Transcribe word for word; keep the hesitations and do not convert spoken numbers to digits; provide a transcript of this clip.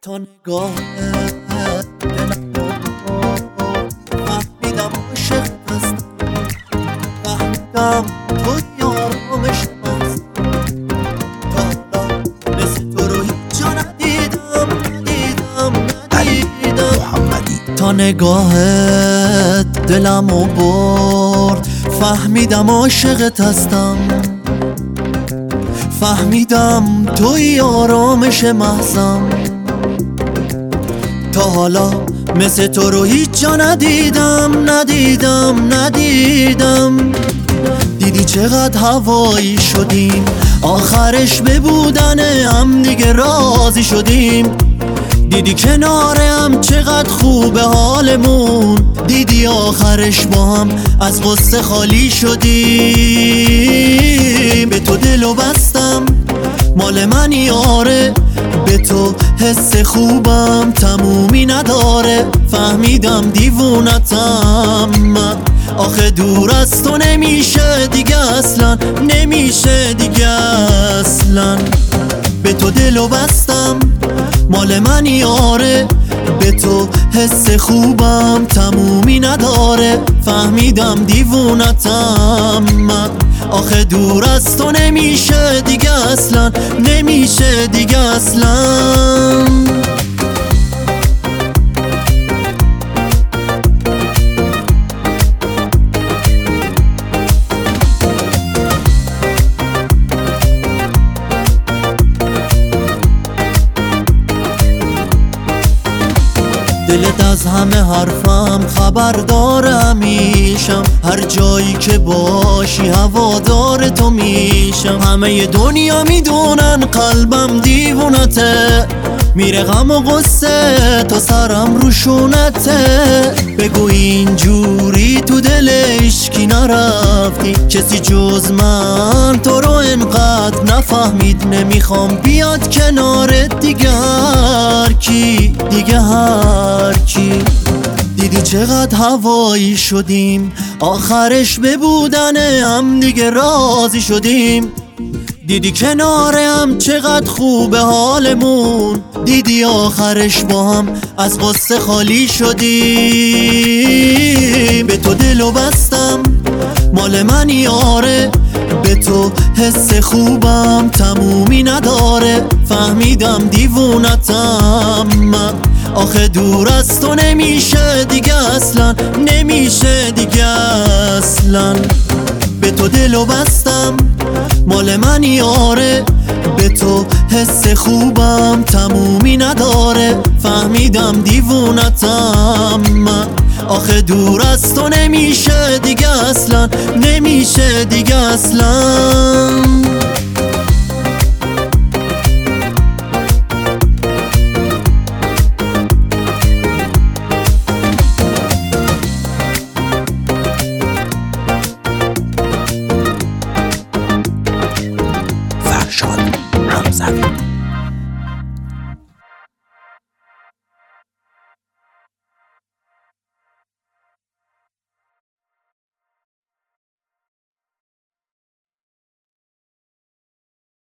تا نگاه دلم فهمیدم عاشق هستم، فهمیدم تو یارمش هست. تا حالا مثل تو رو هیچ جا ندیدم ندیدم ندیدم محمدی. تا نگاه دلمو برد فهمیدم عاشقت هستم، فهمیدم توی آرامش محضم. تا حالا مثل تو رو هیچ جا ندیدم ندیدم ندیدم. دیدی چقدر هوایی شدیم، آخرش به بودن هم دیگه راضی شدیم. دیدی کناره هم چقدر خوبه حالمون، دیدی آخرش با هم از غصه خالی شدیم. به تو دلو بستم مال منی آره، به تو حس خوبم تمومی نداره. فهمیدم دیوونتم من، آخه دور از تو نمیشه دیگه اصلا، نمیشه دیگه اصلا. به تو دلو بستم مال منی آره، به تو حس خوبم تمومی نداره. فهمیدم دیوونتم من، آخه دور از تو نمیشه دیگه اصلا، نمیشه دیگه اصلا. دلت از همه حرفم خبردار همیشم، هر جایی که باشی هوادار تو میشم. همه دنیا میدونن قلبم دیوونته، میره غم و غصه تا سرم روشونته. بگو اینجوری تو دل عشقی نرفتی، کسی جز من تو رو انقدر نفهمید. نمیخوام بیاد کنارت دیگه هر کی، دیگه هر کی. دیدی چقدر هوایی شدیم، آخرش به بودن هم دیگه راضی شدیم. دیدی کناره هم چقدر خوبه حالمون، دیدی آخرش با هم از غصه خالی شدیم. به تو دلو بستم مال منی آره، به تو حس خوبم تمومی نداره. فهمیدم دیوونتم من، آخه دور از تو نمیشه دیگه اصلا، نمیشه دیگه اصلا. به تو دلو بستم مال منی آره، به تو حس خوبم تمومی نداره. فهمیدم دیوونتم من، آخه دور از تو نمیشه دیگه اصلا، نمیشه دیگه اصلا.